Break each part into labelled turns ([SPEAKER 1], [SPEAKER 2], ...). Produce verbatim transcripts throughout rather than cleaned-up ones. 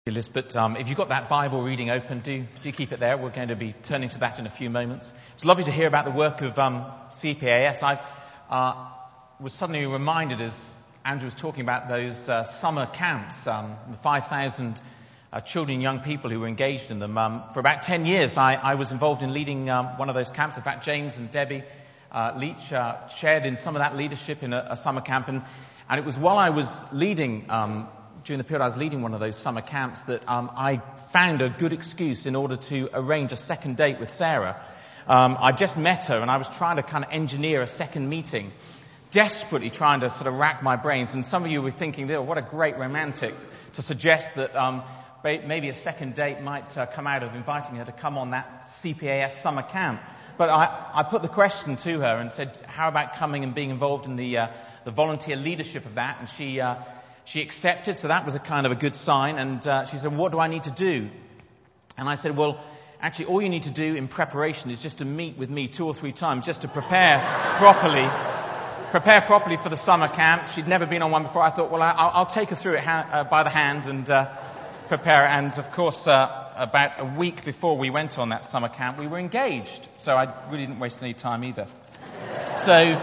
[SPEAKER 1] But um, if you've got that Bible reading open, do do keep it there. We're going to be turning to that in a few moments. It's lovely to hear about the work of um, C P A S. I uh, was suddenly reminded as Andrew was talking about those uh, summer camps, um, the five thousand uh, children and young people who were engaged in them. Um, for about ten years, I, I was involved in leading um, one of those camps. In fact, James and Debbie uh, Leach uh, shared in some of that leadership in a, a summer camp. And, and it was while I was leading um during the period I was leading one of those summer camps that um, I found a good excuse in order to arrange a second date with Sarah. Um, I just met her and I was trying to kind of engineer a second meeting, desperately trying to sort of rack my brains. And some of you were thinking, oh, what a great romantic to suggest that um, maybe a second date might uh, come out of inviting her to come on that C P A S summer camp. But I, I put the question to her and said, how about coming and being involved in the, uh, the volunteer leadership of that? And she... Uh, She accepted, so that was a kind of a good sign. And uh, she said, what do I need to do? And I said, well, actually, all you need to do in preparation is just to meet with me two or three times, just to prepare properly, prepare properly for the summer camp. She'd never been on one before. I thought, well, I'll, I'll take her through it ha- uh, by the hand and uh, prepare. And, of course, uh, about a week before we went on that summer camp, we were engaged. So I really didn't waste any time either. So...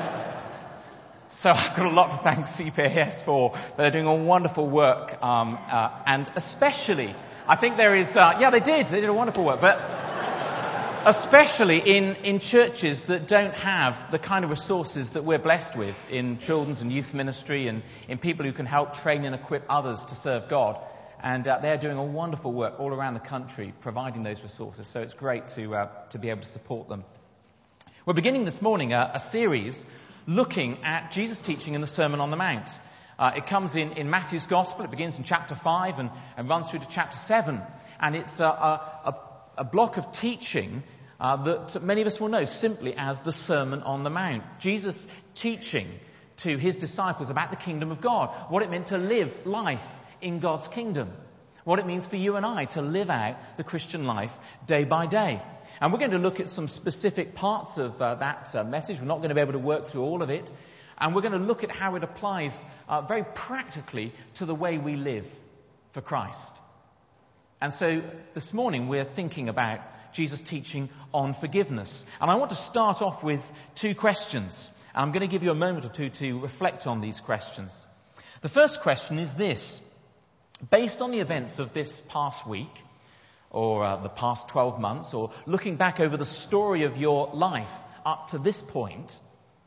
[SPEAKER 1] So I've got a lot to thank C P A S for. They're doing a wonderful work, um, uh, and especially, I think there is, uh, yeah, they did, they did a wonderful work, but especially in, in churches that don't have the kind of resources that we're blessed with in children's and youth ministry and in people who can help train and equip others to serve God. And uh, they're doing a wonderful work all around the country, providing those resources. So it's great to uh, to be able to support them. We're beginning this morning a, a series looking at Jesus' teaching in the Sermon on the Mount. Uh, it comes in, in Matthew's Gospel. It begins in chapter five and, and runs through to chapter seven. And it's a, a, a block of teaching uh, that many of us will know simply as the Sermon on the Mount. Jesus teaching to his disciples about the kingdom of God, what it meant to live life in God's kingdom, what it means for you and I to live out the Christian life day by day. And we're going to look at some specific parts of uh, that uh, message. We're not going to be able to work through all of it. And we're going to look at how it applies uh, very practically to the way we live for Christ. And so this morning we're thinking about Jesus' teaching on forgiveness. And I want to start off with two questions. And I'm going to give you a moment or two to reflect on these questions. The first question is this. Based on the events of this past week, or uh, the past twelve months, or looking back over the story of your life up to this point,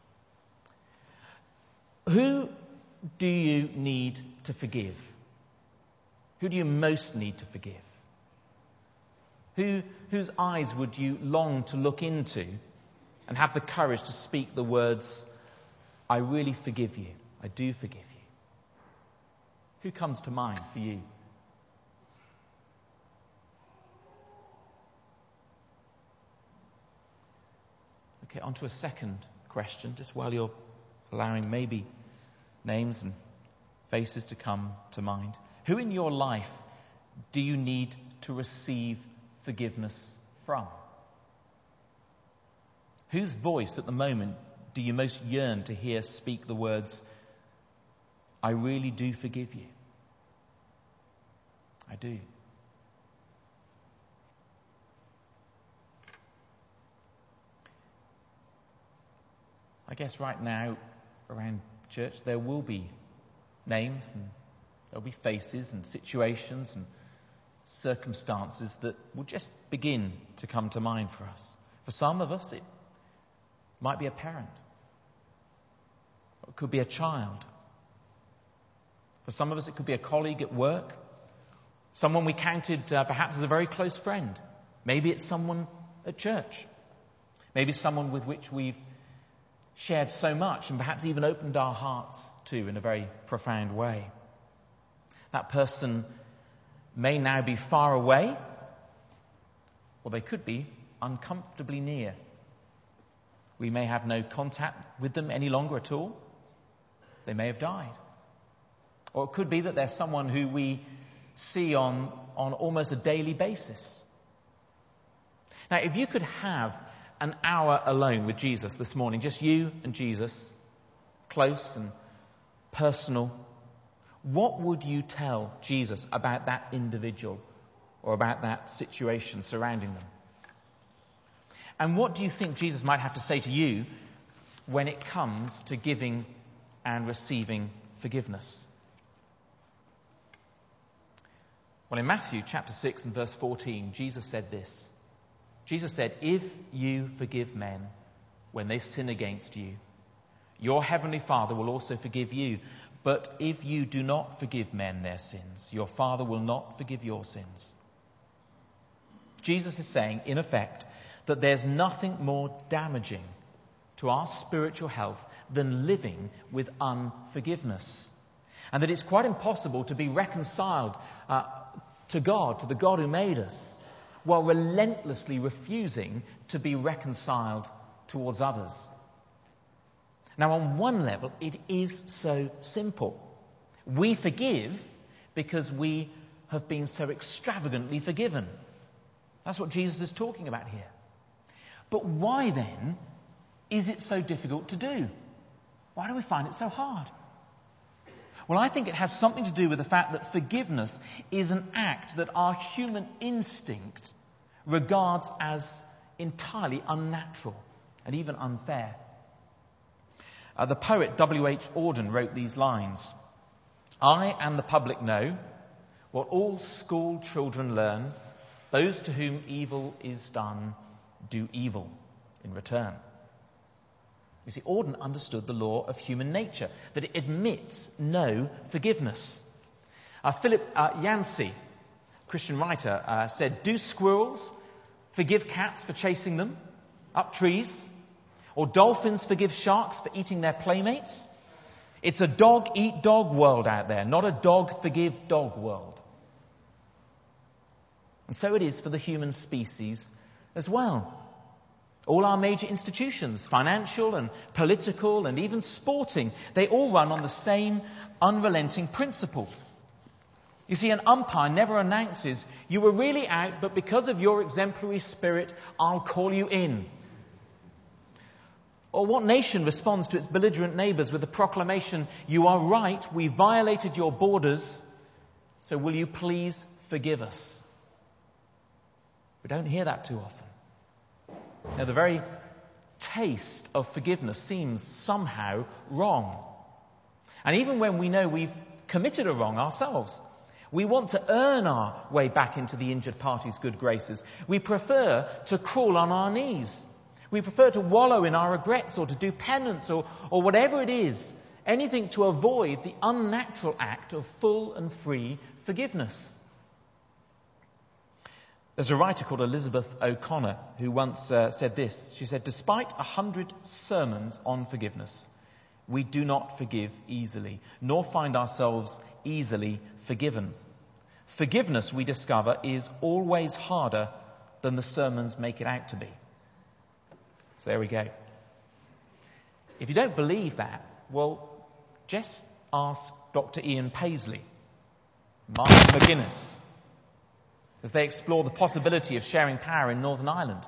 [SPEAKER 1] who do you need to forgive? Who do you most need to forgive? Who, whose eyes would you long to look into and have the courage to speak the words, I really forgive you, I do forgive you? Who comes to mind for you? Okay, on to a second question, just while you're allowing maybe names and faces to come to mind. Who in your life do you need to receive forgiveness from? Whose voice at the moment do you most yearn to hear speak the words, I really do forgive you? I do. I guess right now around church there will be names and there'll be faces and situations and circumstances that will just begin to come to mind for us. For some of us it might be a parent. Or it could be a child. For some of us it could be a colleague at work. Someone we counted uh, perhaps as a very close friend. Maybe it's someone at church. Maybe someone with which we've shared so much and perhaps even opened our hearts to in a very profound way. That person may now be far away, or they could be uncomfortably near. We may have no contact with them any longer at all. They may have died. Or it could be that they're someone who we see on, on almost a daily basis. Now, if you could have an hour alone with Jesus this morning, just you and Jesus, close and personal, what would you tell Jesus about that individual or about that situation surrounding them? And what do you think Jesus might have to say to you when it comes to giving and receiving forgiveness? Well, in Matthew chapter six and verse fourteen, Jesus said this. Jesus said, "If you forgive men when they sin against you, your heavenly Father will also forgive you. But if you do not forgive men their sins, your Father will not forgive your sins." Jesus is saying, in effect, that there's nothing more damaging to our spiritual health than living with unforgiveness. And that it's quite impossible to be reconciled uh, to God, to the God who made us, while relentlessly refusing to be reconciled towards others. Now, on one level, it is so simple. We forgive because we have been so extravagantly forgiven. That's what Jesus is talking about here. But why then is it so difficult to do? Why do we find it so hard? Well, I think it has something to do with the fact that forgiveness is an act that our human instinct regards as entirely unnatural and even unfair. Uh, the poet W H Auden wrote these lines: "I and the public know what all school children learn. Those to whom evil is done do evil in return." You see, Auden understood the law of human nature, that it admits no forgiveness. Uh, Philip uh, Yancey, Christian writer, uh, said, "Do squirrels forgive cats for chasing them up trees? Or dolphins forgive sharks for eating their playmates? It's a dog-eat-dog world out there, not a dog-forgive-dog world." And so it is for the human species as well. All our major institutions, financial and political and even sporting, they all run on the same unrelenting principle. You see, an umpire never announces, "You were really out, but because of your exemplary spirit, I'll call you in." Or what nation responds to its belligerent neighbours with the proclamation, "You are right, we violated your borders, so will you please forgive us?" We don't hear that too often. Now, the very taste of forgiveness seems somehow wrong. And even when we know we've committed a wrong ourselves, we want to earn our way back into the injured party's good graces. We prefer to crawl on our knees. We prefer to wallow in our regrets or to do penance or, or whatever it is, anything to avoid the unnatural act of full and free forgiveness. There's a writer called Elizabeth O'Connor who once uh, said this. She said, "Despite a hundred sermons on forgiveness, we do not forgive easily, nor find ourselves easily forgiven. Forgiveness, we discover, is always harder than the sermons make it out to be." So there we go. If you don't believe that, well, just ask Doctor Ian Paisley, Mark McGuinness, as they explore the possibility of sharing power in Northern Ireland.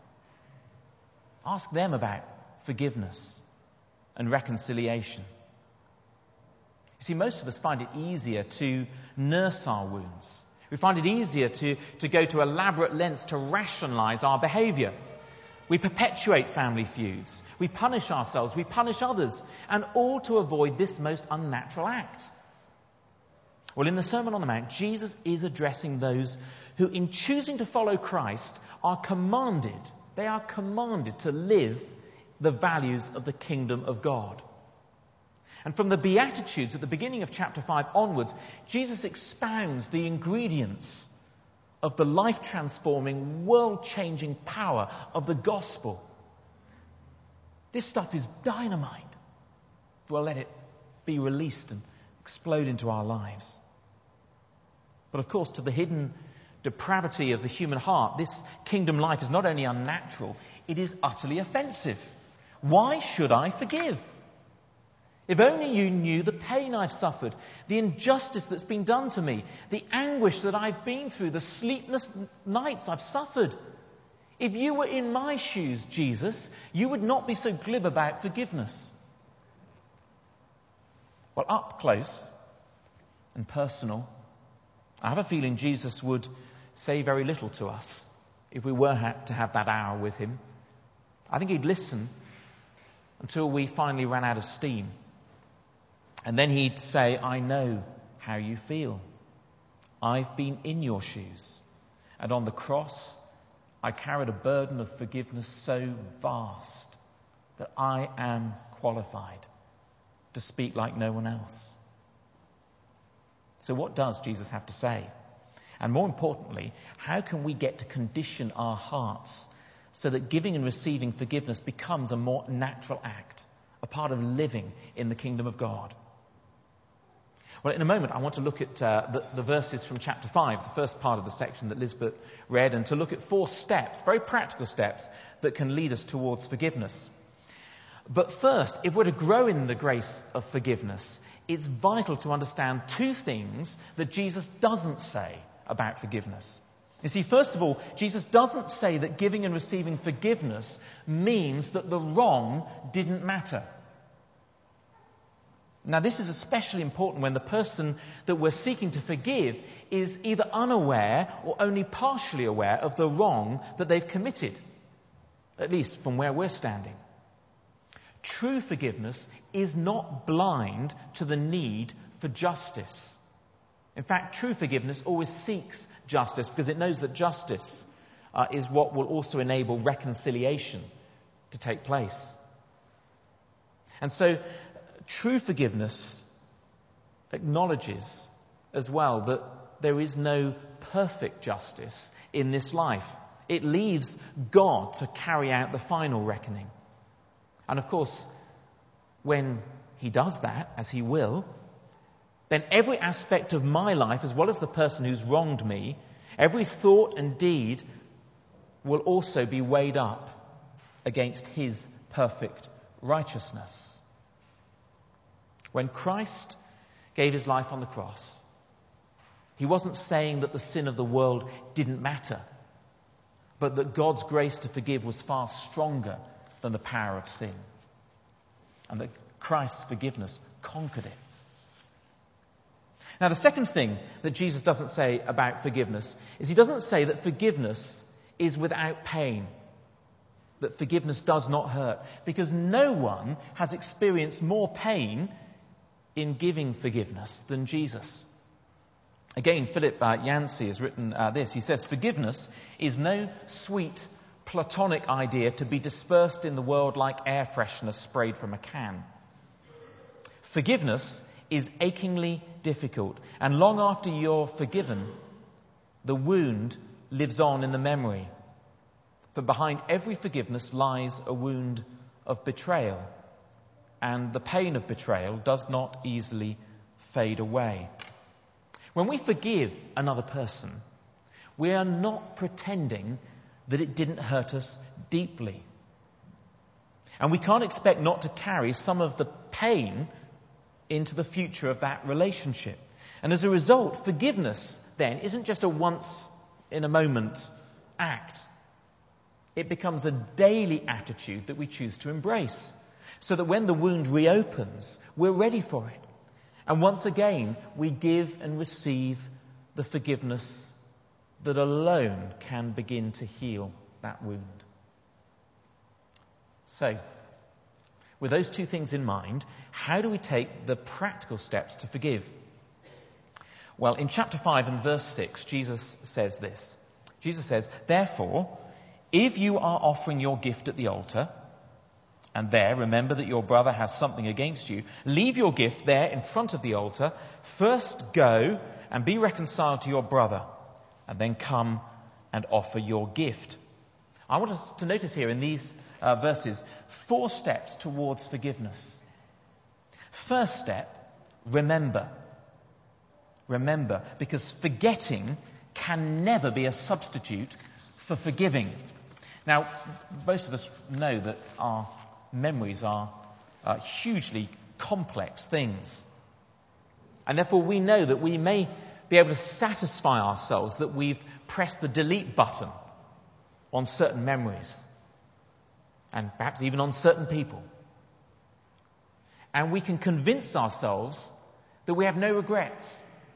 [SPEAKER 1] Ask them about forgiveness and reconciliation. You see, most of us find it easier to nurse our wounds. We find it easier to, to go to elaborate lengths to rationalise our behaviour. We perpetuate family feuds. We punish ourselves. We punish others. And all to avoid this most unnatural act. Well, in the Sermon on the Mount, Jesus is addressing those who, in choosing to follow Christ, are commanded, they are commanded to live the values of the kingdom of God. And from the Beatitudes at the beginning of chapter five onwards, Jesus expounds the ingredients of the life-transforming, world-changing power of the gospel. This stuff is dynamite. We'll let it be released and explode into our lives. But of course, to the hidden depravity of the human heart, this kingdom life is not only unnatural, it is utterly offensive. Why should I forgive? If only you knew the pain I've suffered, the injustice that's been done to me, the anguish that I've been through, the sleepless nights I've suffered. If you were in my shoes, Jesus, you would not be so glib about forgiveness. Well, up close, and personal. I have a feeling Jesus would say very little to us if we were ha- to have that hour with him. I think he'd listen until we finally ran out of steam. And then he'd say, I know how you feel. I've been in your shoes. And on the cross, I carried a burden of forgiveness so vast that I am qualified to speak like no one else. So what does Jesus have to say? And more importantly, how can we get to condition our hearts so that giving and receiving forgiveness becomes a more natural act, a part of living in the kingdom of God? Well, in a moment, I want to look at uh, the, the verses from chapter five, the first part of the section that Lisbeth read, and to look at four steps, very practical steps, that can lead us towards forgiveness. But first, if we're to grow in the grace of forgiveness, it's vital to understand two things that Jesus doesn't say about forgiveness. You see, first of all, Jesus doesn't say that giving and receiving forgiveness means that the wrong didn't matter. Now, this is especially important when the person that we're seeking to forgive is either unaware or only partially aware of the wrong that they've committed, at least from where we're standing. True forgiveness is not blind to the need for justice. In fact, true forgiveness always seeks justice because it knows that justice uh, is what will also enable reconciliation to take place. And so, true forgiveness acknowledges as well that there is no perfect justice in this life. It leaves God to carry out the final reckoning. And of course, when he does that, as he will, then every aspect of my life, as well as the person who's wronged me, every thought and deed will also be weighed up against his perfect righteousness. When Christ gave his life on the cross, he wasn't saying that the sin of the world didn't matter, but that God's grace to forgive was far stronger than the power of sin, and that Christ's forgiveness conquered it. Now, the second thing that Jesus doesn't say about forgiveness is he doesn't say that forgiveness is without pain, that forgiveness does not hurt, because no one has experienced more pain in giving forgiveness than Jesus. Again, Philip uh, Yancey has written uh, this. He says, forgiveness is no sweet platonic idea to be dispersed in the world like air freshener sprayed from a can. Forgiveness is achingly difficult, and long after you're forgiven, the wound lives on in the memory. For behind every forgiveness lies a wound of betrayal, and the pain of betrayal does not easily fade away. When we forgive another person, we are not pretending that it didn't hurt us deeply. And we can't expect not to carry some of the pain into the future of that relationship. And as a result, forgiveness then isn't just a once in a moment act. It becomes a daily attitude that we choose to embrace, so that when the wound reopens, we're ready for it. And once again, we give and receive the forgiveness that alone can begin to heal that wound. So, with those two things in mind, how do we take the practical steps to forgive? Well, in chapter five and verse six, Jesus says this. Jesus says, therefore, if you are offering your gift at the altar, and there remember that your brother has something against you, leave your gift there in front of the altar. First go and be reconciled to your brother, and then come and offer your gift. I want us to notice here in these uh, verses four steps towards forgiveness. First step, remember. Remember, because forgetting can never be a substitute for forgiving. Now, most of us know that our memories are uh, hugely complex things. And therefore we know that we may be able to satisfy ourselves that we've pressed the delete button on certain memories, and perhaps even on certain people. And we can convince ourselves that we have no regrets,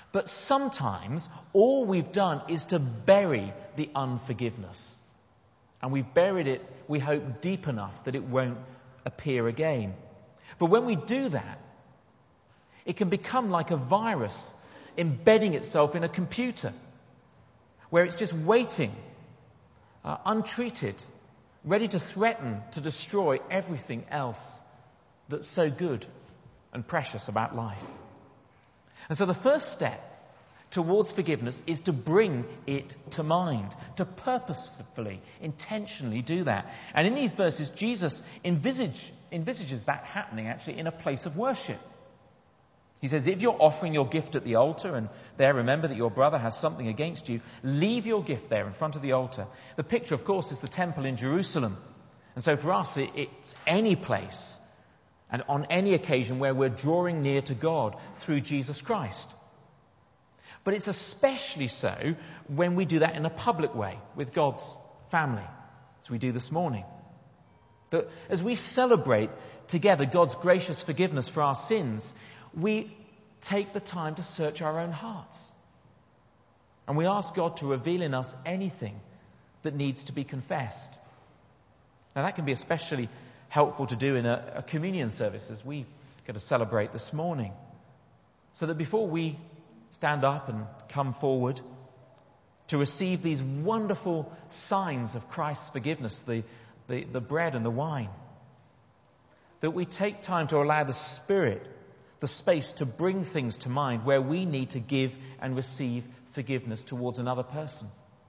[SPEAKER 1] But sometimes all we've done is to bury the unforgiveness. And we've buried it, we hope, deep enough that it won't appear again. But when we do that, it can become like a virus embedding itself in a computer, where it's just waiting, uh, untreated, ready to threaten to destroy everything else that's so good and precious about life. And so the first step towards forgiveness is to bring it to mind, to purposefully, intentionally do that. And in these verses, Jesus envisage, envisages that happening actually in a place of worship. He says, if you're offering your gift at the altar and there remember that your brother has something against you, leave your gift there in front of the altar. The picture, of course, is the temple in Jerusalem. And so for us, it, it's any place and on any occasion where we're drawing near to God through Jesus Christ. But it's especially so when we do that in a public way with God's family, as we do this morning. That as we celebrate together God's gracious forgiveness for our sins, we take the time to search our own hearts. And we ask God to reveal in us anything that needs to be confessed. Now that can be especially helpful to do in a, a communion service as we get to celebrate this morning. So that before we stand up and come forward to receive these wonderful signs of Christ's forgiveness, the, the, the bread and the wine, that we take time to allow the Spirit the space to bring things to mind where we need to give and receive forgiveness towards another person.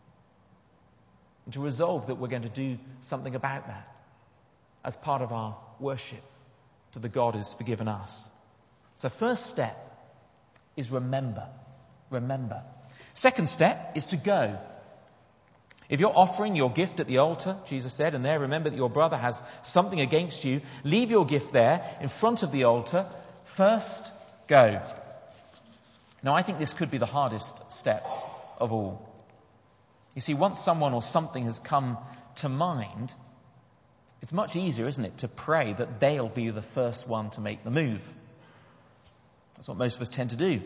[SPEAKER 1] And to resolve that we're going to do something about that as part of our worship to the God who's forgiven us. So first step is remember. Remember. Second step is to go. If you're offering your gift at the altar, Jesus said, and there remember that your brother has something against you, leave your gift there in front of the altar. First, go. Now, I think this could be the hardest step of all. You see, once someone or something has come to mind, it's much easier, isn't it, to pray that they'll be the first one to make the move. That's what most of us tend to do.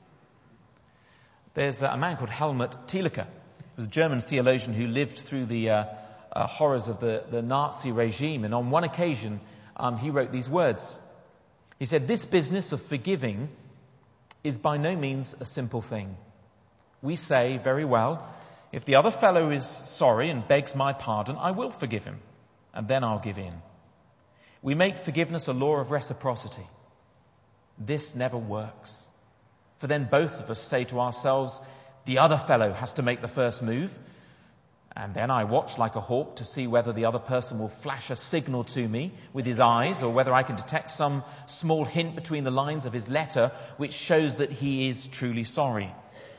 [SPEAKER 1] There's a man called Helmut Thielicke. He was a German theologian who lived through the uh, uh, horrors of the, the Nazi regime. And on one occasion, um, he wrote these words. He said, "This business of forgiving is by no means a simple thing. We say, very well, if the other fellow is sorry and begs my pardon, I will forgive him, and then I'll give in. We make forgiveness a law of reciprocity. This never works. For then both of us say to ourselves, the other fellow has to make the first move, and then I watch like a hawk to see whether the other person will flash a signal to me with his eyes or whether I can detect some small hint between the lines of his letter which shows that he is truly sorry.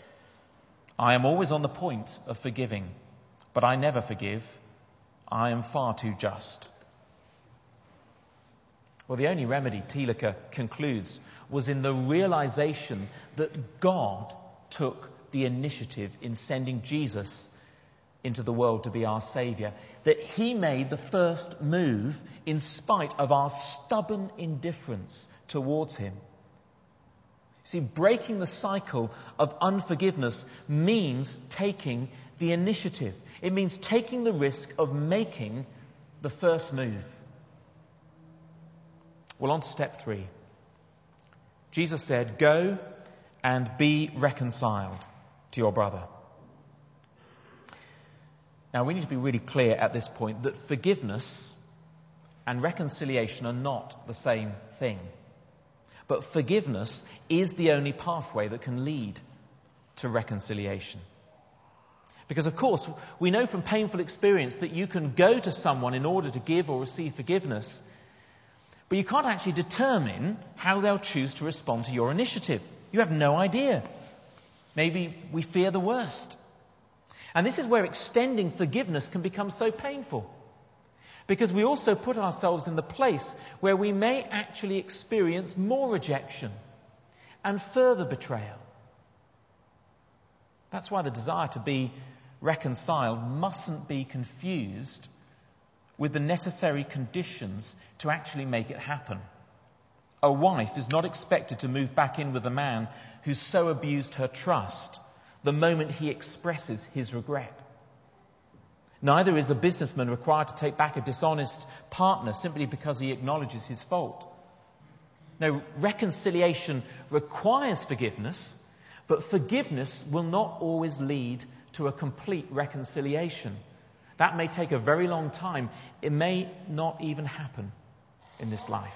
[SPEAKER 1] I am always on the point of forgiving, but I never forgive. I am far too just." Well, the only remedy, Thielicke concludes, was in the realization that God took the initiative in sending Jesus into the world to be our Saviour, that he made the first move in spite of our stubborn indifference towards him. See, breaking the cycle of unforgiveness means taking the initiative. It means taking the risk of making the first move. Well, on to step three. Jesus said, "Go and be reconciled to your brother." Now, we need to be really clear at this point that forgiveness and reconciliation are not the same thing. But forgiveness is the only pathway that can lead to reconciliation. Because, of course, we know from painful experience that you can go to someone in order to give or receive forgiveness, but you can't actually determine how they'll choose to respond to your initiative. You have no idea. Maybe we fear the worst. And this is where extending forgiveness can become so painful. Because we also put ourselves in the place where we may actually experience more rejection and further betrayal. That's why the desire to be reconciled mustn't be confused with the necessary conditions to actually make it happen. A wife is not expected to move back in with a man who so abused her trust the moment he expresses his regret. Neither is a businessman required to take back a dishonest partner simply because he acknowledges his fault. No, reconciliation requires forgiveness, but forgiveness will not always lead to a complete reconciliation. That may take a very long time. It may not even happen in this life.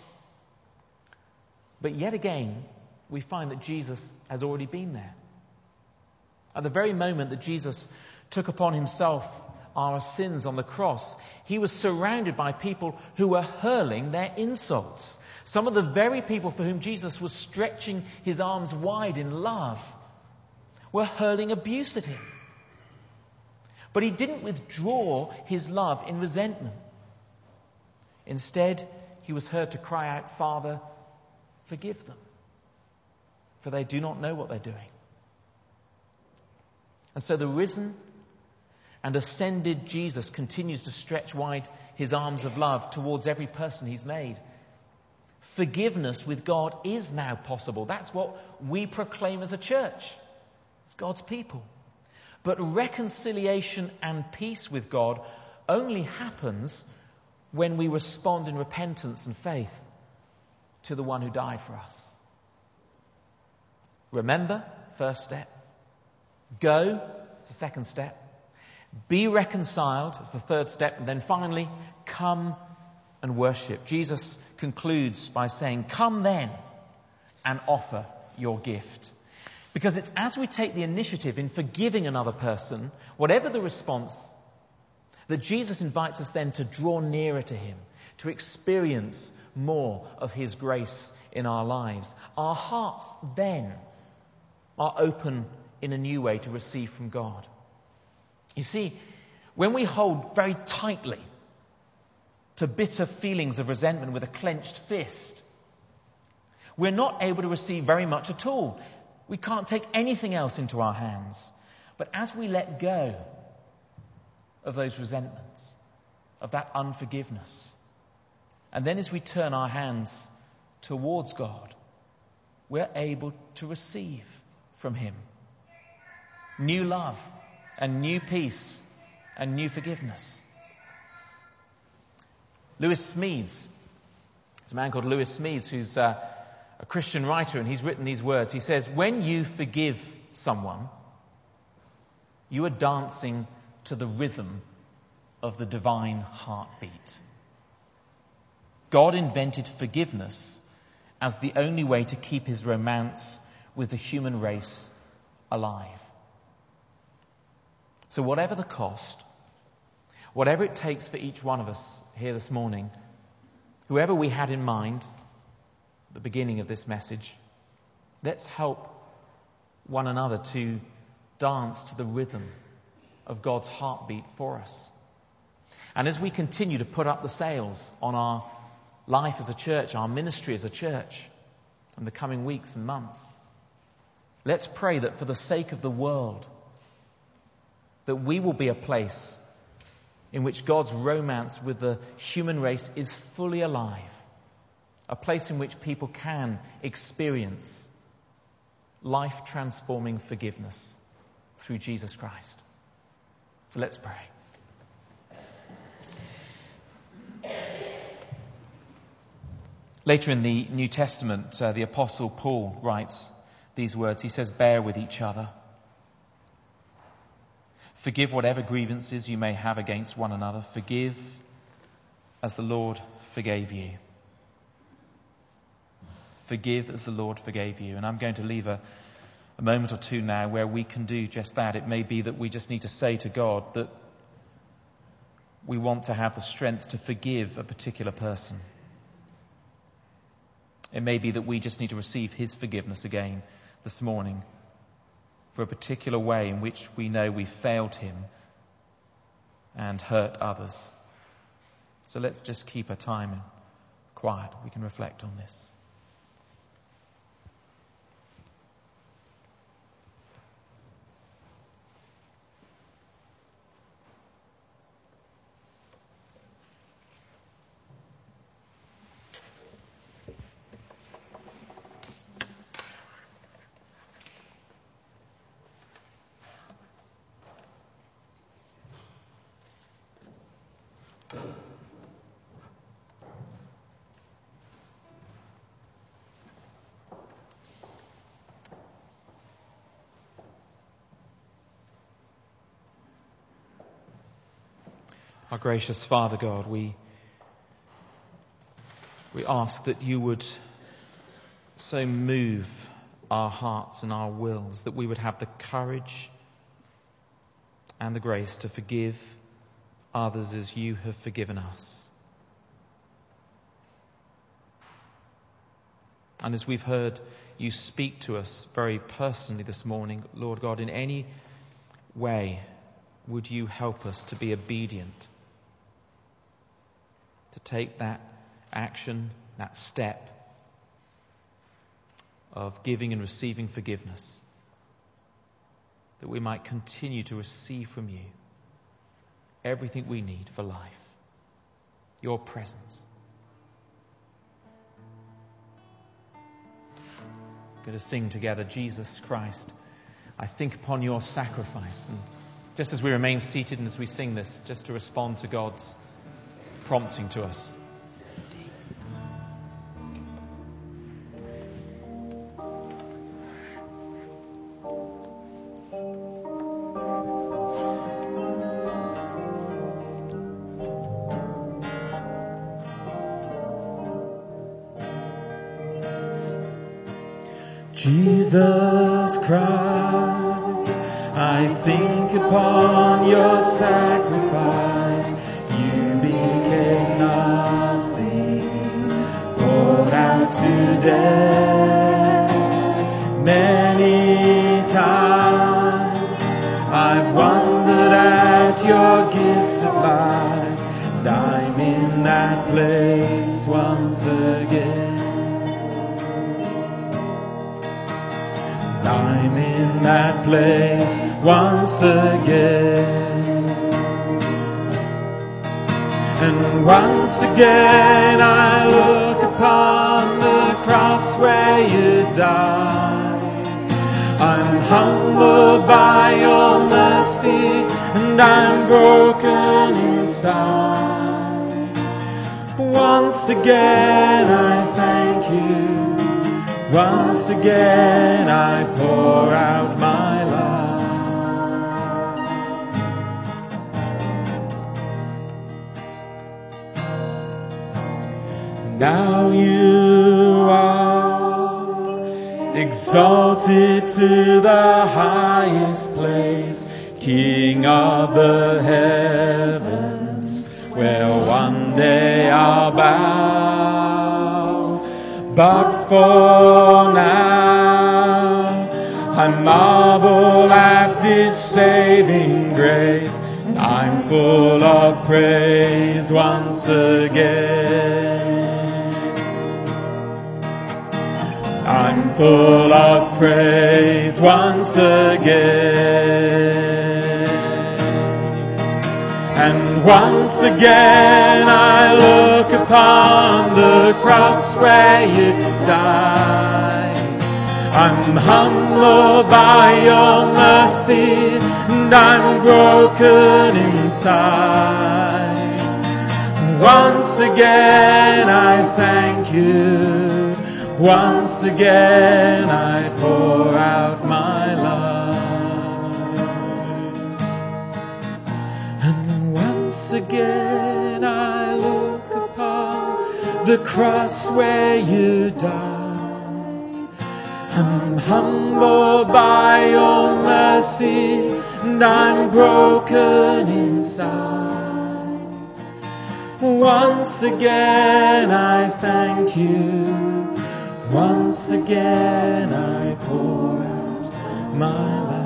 [SPEAKER 1] But yet again, we find that Jesus has already been there. At the very moment that Jesus took upon himself our sins on the cross, he was surrounded by people who were hurling their insults. Some of the very people for whom Jesus was stretching his arms wide in love were hurling abuse at him. But he didn't withdraw his love in resentment. Instead, he was heard to cry out, "Father, forgive them, for they do not know what they're doing." And so the risen and ascended Jesus continues to stretch wide his arms of love towards every person he's made. Forgiveness with God is now possible. That's what we proclaim as a church. It's God's people. But reconciliation and peace with God only happens when we respond in repentance and faith to the one who died for us. Remember, first step. Go, it's the second step. Be reconciled, it's the third step. And then finally, come and worship. Jesus concludes by saying, "Come then and offer your gift." Because it's as we take the initiative in forgiving another person, whatever the response, that Jesus invites us then to draw nearer to him, to experience more of his grace in our lives. Our hearts then are open in a new way to receive from God. You see, when we hold very tightly to bitter feelings of resentment with a clenched fist, we're not able to receive very much at all. We can't take anything else into our hands. But as we let go of those resentments, of that unforgiveness, and then as we turn our hands towards God, we're able to receive from him new love and new peace and new forgiveness. Lewis Smedes, there's a man called Lewis Smedes who's uh, a Christian writer, and he's written these words. He says, "When you forgive someone, you are dancing to the rhythm of the divine heartbeat." God invented forgiveness as the only way to keep his romance with the human race alive. So whatever the cost, whatever it takes for each one of us here this morning, whoever we had in mind at the beginning of this message, let's help one another to dance to the rhythm of God's heartbeat for us. And as we continue to put up the sails on our life as a church, our ministry as a church, in the coming weeks and months, let's pray that for the sake of the world, that we will be a place in which God's romance with the human race is fully alive. A place in which people can experience life-transforming forgiveness through Jesus Christ. So let's pray. Later in the New Testament, uh, the Apostle Paul writes these words. He says, "Bear with each other. Forgive whatever grievances you may have against one another. Forgive as the Lord forgave you." Forgive as the Lord forgave you. And I'm going to leave a, a moment or two now where we can do just that. It may be that we just need to say to God that we want to have the strength to forgive a particular person. It may be that we just need to receive his forgiveness again this morning for a particular way in which we know we failed him and hurt others. So let's just keep a time in quiet. We can reflect on this. Our gracious Father God, we we ask that you would so move our hearts and our wills that we would have the courage and the grace to forgive others as you have forgiven us. And as we've heard you speak to us very personally this morning, Lord God, in any way would you help us to be obedient, to take that action, that step of giving and receiving forgiveness, that we might continue to receive from you everything we need for life, your presence. We're going to sing together, Jesus Christ, I think upon your sacrifice. And just as we remain seated and as we sing this, just to respond to God's prompting to us.
[SPEAKER 2] Jesus Christ, I think upon your sacrifice. You became nothing, poured out to death. Many times I've wondered at your gift of life, and I'm in that place once again. I'm in that place once again. And once again I look upon the cross where you died. I'm humbled by your mercy, and I'm broken inside. Once again I thank you. Once again I pour out my life. Now you are exalted to the highest place, King of the heavens, where one day I'll bow. But for now, I marvel at this saving grace. I'm full of praise once again. I'm full of praise once again. And once again I look upon the cross where you died. I'm humbled by your mercy, and I'm broken inside. Once again I thank you. Once again I pour out my life. And once again I look upon the cross where you died. I'm humbled by your mercy, and I'm broken inside. Once again I thank you. Once again I pour out my life.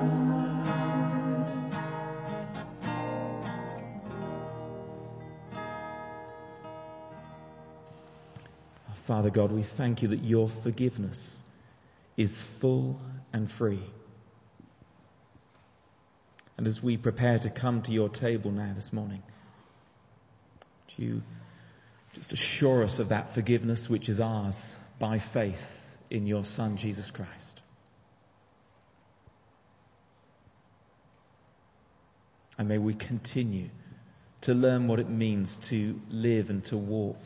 [SPEAKER 2] Father God, we thank you that your forgiveness is full and free. And as we prepare to come to your table now this morning, would you just assure us of that forgiveness which is ours by faith in your Son, Jesus Christ. And may we continue to learn what it means to live and to walk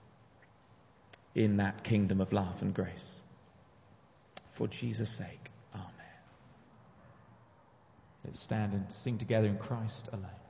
[SPEAKER 2] in that kingdom of love and grace. For Jesus' sake, amen. Let's stand and sing together in Christ alone.